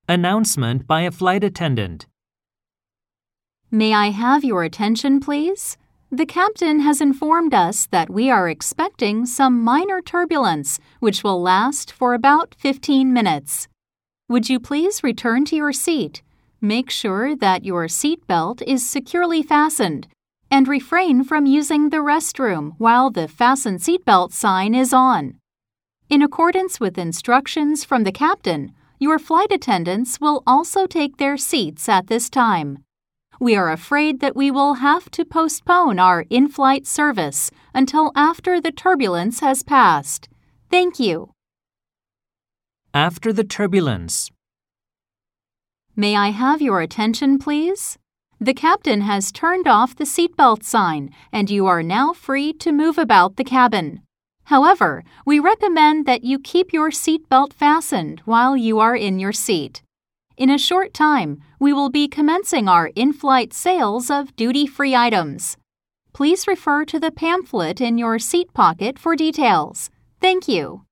Announcement by a flight attendant. May I have your attention, please? The captain has informed us that we are expecting some minor turbulence, which will last for about 15 minutes. Would you please return to your seat? Make sure that your seat belt is securely fastened, and refrain from using the restroom while the Fasten Seatbelt sign is on. In accordance with instructions from the captain, your flight attendants will also take their seats at this time. We are afraid that we will have to postpone our in-flight service until after the turbulence has passed. Thank you. After the turbulence. May I have your attention, please? The captain has turned off the seatbelt sign, and you are now free to move about the cabin. However, we recommend that you keep your seatbelt fastened while you are in your seat. In a short time, we will be commencing our in-flight sales of duty-free items. Please refer to the pamphlet in your seat pocket for details. Thank you.